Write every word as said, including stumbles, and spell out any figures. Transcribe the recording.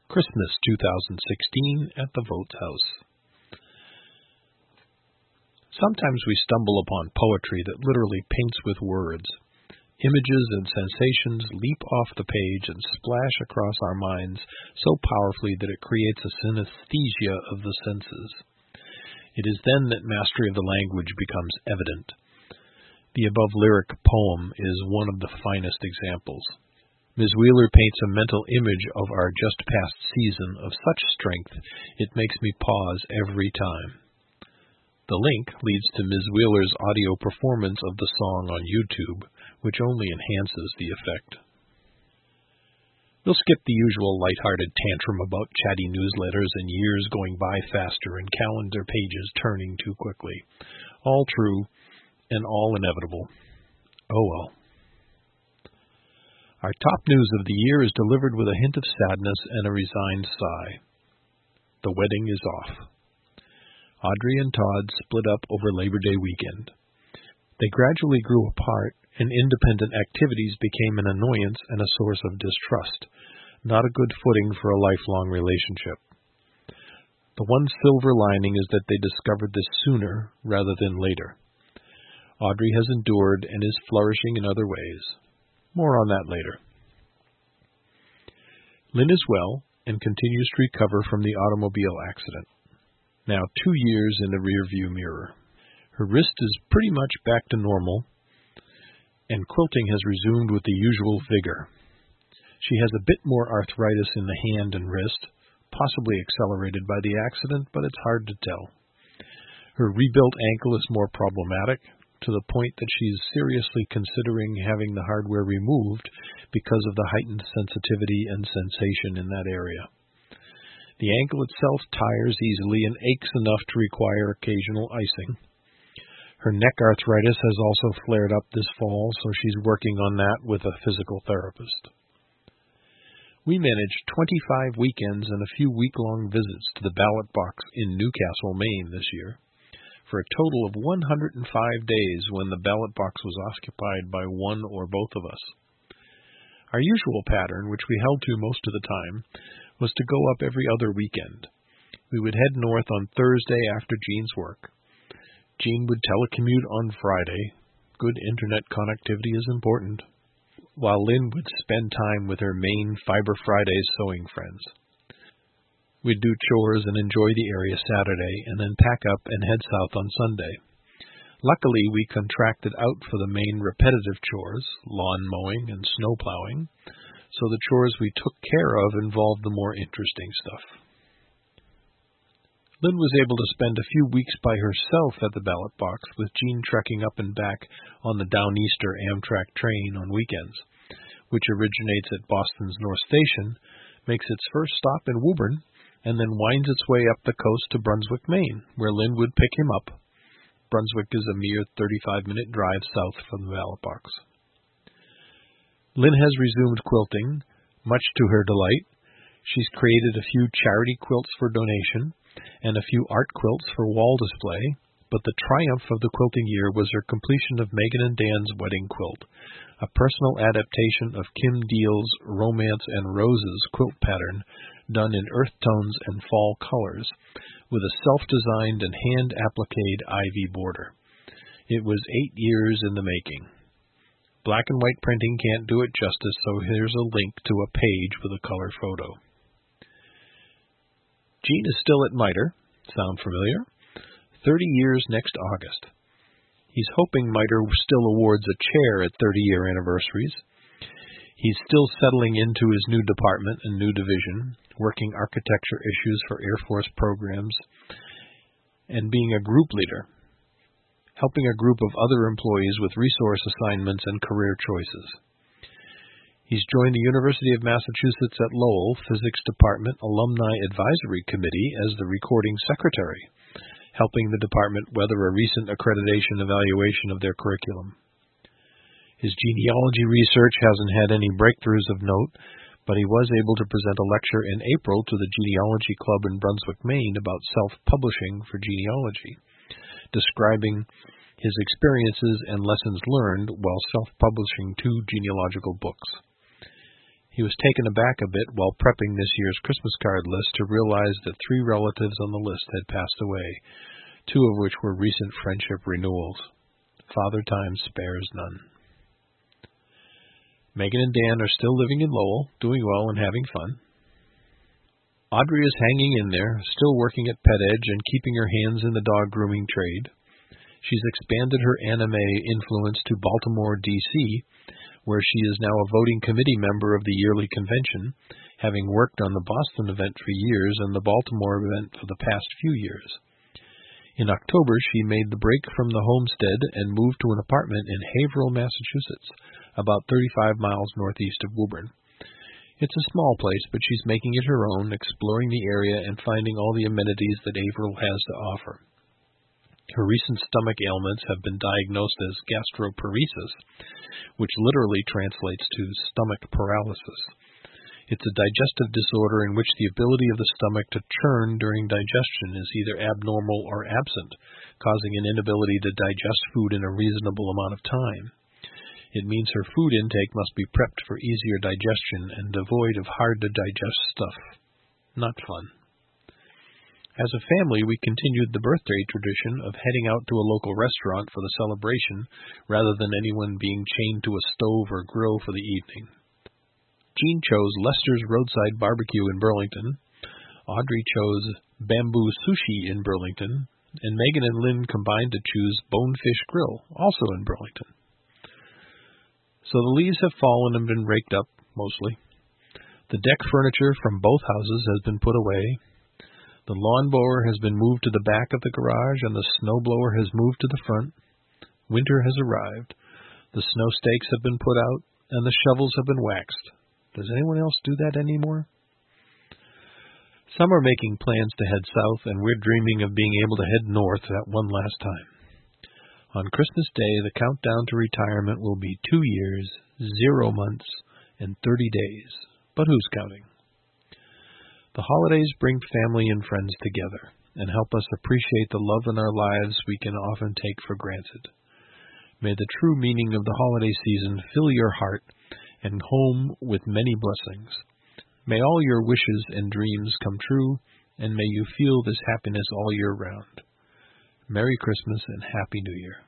Christmas twenty sixteen at the Votes House. Sometimes we stumble upon poetry that literally paints with words. Images and sensations leap off the page and splash across our minds so powerfully that it creates a synesthesia of the senses. It is then that mastery of the language becomes evident. The above lyric poem is one of the finest examples. Miz Wheeler paints a mental image of our just-past season of such strength it makes me pause every time. The link leads to Miz Wheeler's audio performance of the song on YouTube, which only enhances the effect. We'll skip the usual light-hearted tantrum about chatty newsletters and years going by faster and calendar pages turning too quickly. All true and all inevitable. Oh well. Our top news of the year is delivered with a hint of sadness and a resigned sigh. The wedding is off. Audrey and Todd split up over Labor Day weekend. They gradually grew apart, and independent activities became an annoyance and a source of distrust, not a good footing for a lifelong relationship. The one silver lining is that they discovered this sooner rather than later. Audrey has endured and is flourishing in other ways. More on that later. Lynn is well and continues to recover from the automobile accident. Now two years in the rearview mirror. Her wrist is pretty much back to normal, and quilting has resumed with the usual vigor. She has a bit more arthritis in the hand and wrist, possibly accelerated by the accident, but it's hard to tell. Her rebuilt ankle is more problematic, to the point that she is seriously considering having the hardware removed because of the heightened sensitivity and sensation in that area. The ankle itself tires easily and aches enough to require occasional icing. Her neck arthritis has also flared up this fall, so she's working on that with a physical therapist. We managed twenty-five weekends and a few week-long visits to the ballot box in Newcastle, Maine this year, for a total of one hundred five days when the ballot box was occupied by one or both of us. Our usual pattern, which we held to most of the time, was to go up every other weekend. We would head north on Thursday after Jean's work. Jean would telecommute on Friday. Good internet connectivity is important. While Lynn would spend time with her Maine Fiber Fridays sewing friends. We'd do chores and enjoy the area Saturday, and then pack up and head south on Sunday. Luckily, we contracted out for the main repetitive chores, lawn mowing and snow plowing, so the chores we took care of involved the more interesting stuff. Lynn was able to spend a few weeks by herself at the ballot box, with Jean trekking up and back on the Downeaster Amtrak train on weekends, which originates at Boston's North Station, makes its first stop in Woburn, and then winds its way up the coast to Brunswick, Maine, where Lynn would pick him up. Brunswick is a mere thirty-five minute drive south from the ballot box. Lynn has resumed quilting, much to her delight. She's created a few charity quilts for donation, and a few art quilts for wall display, but the triumph of the quilting year was her completion of Megan and Dan's wedding quilt, a personal adaptation of Kim Deal's Romance and Roses quilt pattern done in earth tones and fall colors, with a self-designed and hand-appliqued ivy border. It was eight years in the making. Black and white printing can't do it justice, so here's a link to a page with a color photo. Jean is still at MITRE. Sound familiar? Thirty years next August. He's hoping MITRE still awards a chair at thirty-year anniversaries. He's still settling into his new department and new division, working architecture issues for Air Force programs, and being a group leader, helping a group of other employees with resource assignments and career choices. He's joined the University of Massachusetts at Lowell Physics Department Alumni Advisory Committee as the recording secretary, helping the department weather a recent accreditation evaluation of their curriculum. His genealogy research hasn't had any breakthroughs of note, but he was able to present a lecture in April to the Genealogy Club in Brunswick, Maine about self-publishing for genealogy, describing his experiences and lessons learned while self-publishing two genealogical books. He was taken aback a bit while prepping this year's Christmas card list to realize that three relatives on the list had passed away, two of which were recent friendship renewals. Father Time spares none. Megan and Dan are still living in Lowell, doing well and having fun. Audrey is hanging in there, still working at Pet Edge and keeping her hands in the dog grooming trade. She's expanded her anime influence to Baltimore, D C, where she is now a voting committee member of the yearly convention, having worked on the Boston event for years and the Baltimore event for the past few years. In October, she made the break from the homestead and moved to an apartment in Haverhill, Massachusetts, about thirty-five miles northeast of Woburn. It's a small place, but she's making it her own, exploring the area and finding all the amenities that Haverhill has to offer. Her recent stomach ailments have been diagnosed as gastroparesis, which literally translates to stomach paralysis. It's a digestive disorder in which the ability of the stomach to churn during digestion is either abnormal or absent, causing an inability to digest food in a reasonable amount of time. It means her food intake must be prepped for easier digestion and devoid of hard-to-digest stuff. Not fun. As a family, we continued the birthday tradition of heading out to a local restaurant for the celebration rather than anyone being chained to a stove or grill for the evening. Jean chose Lester's Roadside Barbecue in Burlington. Audrey chose Bamboo Sushi in Burlington. And Megan and Lynn combined to choose Bonefish Grill, also in Burlington. So the leaves have fallen and been raked up, mostly. The deck furniture from both houses has been put away. The lawnmower has been moved to the back of the garage, and the snowblower has moved to the front. Winter has arrived. The snow stakes have been put out, and the shovels have been waxed. Does anyone else do that anymore? Some are making plans to head south, and we're dreaming of being able to head north that one last time. On Christmas Day, the countdown to retirement will be two years, zero months, and thirty days. But who's counting? The holidays bring family and friends together and help us appreciate the love in our lives we can often take for granted. May the true meaning of the holiday season fill your heart and home with many blessings. May all your wishes and dreams come true, and may you feel this happiness all year round. Merry Christmas and Happy New Year.